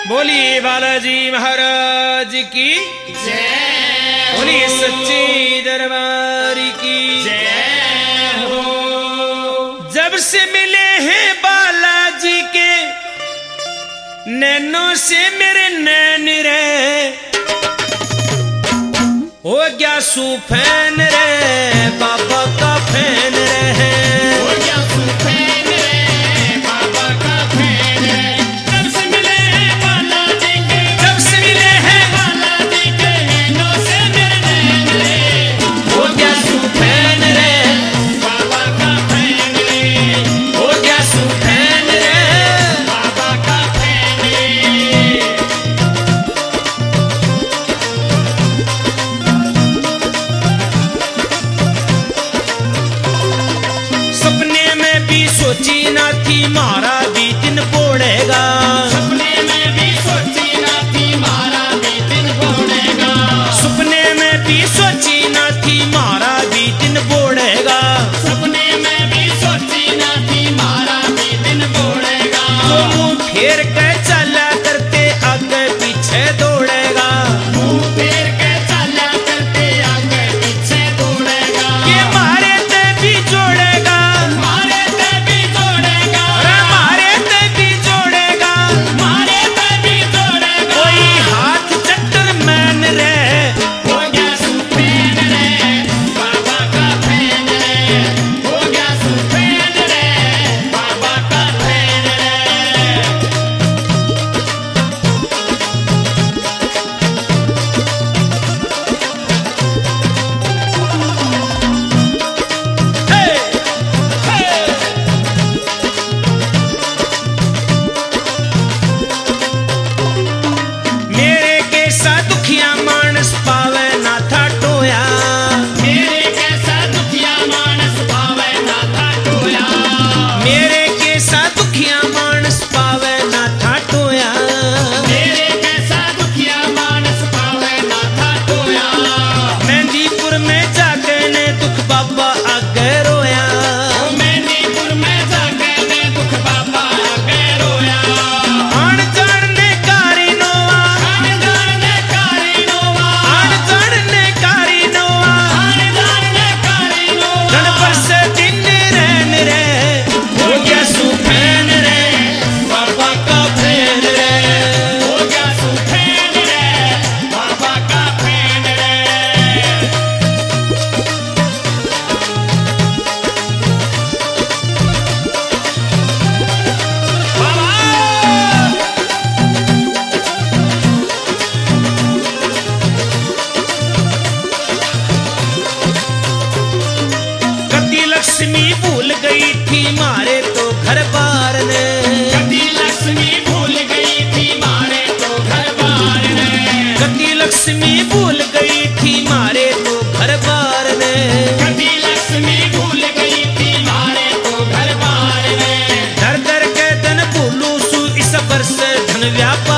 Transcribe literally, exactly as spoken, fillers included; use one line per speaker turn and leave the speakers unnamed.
बोलिए बालाजी महाराज की
जय।
बोलिए सच्चे दरबार की
जय हो।
जब से मिले हैं बालाजी के नैनों से मेरे नैन रे, हो गया सुफैन रे बाबा का फैन रे,
हो गया सुफैन रे बाबा का फैन रे। जब से मिले हैं बालाजी के,
जब से मिले हैं
बालाजी के नैनों से मेरे नैन रे,
हो गया सुफैन रे
बाबा का फैन रे,
हो गया सुफैन रे।
बाबा का फैन रे।
सपने में भी सोची ना थी मारा भी दिन बोड़ेगा,
सपने में भी सोची ना थी मारा भी दिन बोलेगा,
सपने में भी सोची ना थी मारा भी दिन बोड़ेगा,
सपने में भी सोची ना थी मारा भी दिन बोलेगा।
तो मुंह फेर के चला करते आगे पीछे दौड़ेगा,
मुंह फेर के चला करते आगे पीछे दौड़ेगा।
ये मारे ते भी जोड़ेगा,
मारे ते भी जोड़ेगा,
अरे मारे ते भी जोड़ेगा,
मारे ते भी जोड़ेगा।
कोई हाथ चक्कर मैन रे,
हो गया सुफैन रे बाबा का फैन रे, हो गया सुफैन रे बाबा का फैन रे।
हे, हे। मेरे कैसा दुखिया मानस पावे ना था टोया,
मेरे कैसा दुखिया मानस पावे ना था टोया,
मेरे कैसा दुखिया मानस पावे ना था टोया,
मेरे कैसा दुखिया मानस पावे ना था टोया।
मेहंदीपुर में जाके ने दुख बाबा आगे रोया,
ओ मेहंदीपुर में जाके ने दुख बाबा आगे रोया।
आन जान ने कारी नोवा,
आन जान ने कारी नोवा,
आन जान ने कारी नोवा,
आन जान ने कारी नोवा।
गण बरस दिन रैन रे, हो गया सुफैन रे बाबा का फैन रे,
हो गया सुफैन रे बाबा का फैन रे।
बाबा कति लक्ष्मी भूल गई थी मारे तो घर बार ने,
कति लक्ष्मी भूल गई थी मारे तो घर बार ने,
कति लक्ष्मी भूल गई थी मारे तो घर बार ने,
कति लक्ष्मी भूल गई थी मारे तो घर बार ने।
दर दर के धन भूलू सु इस वर्ष धन व्यापार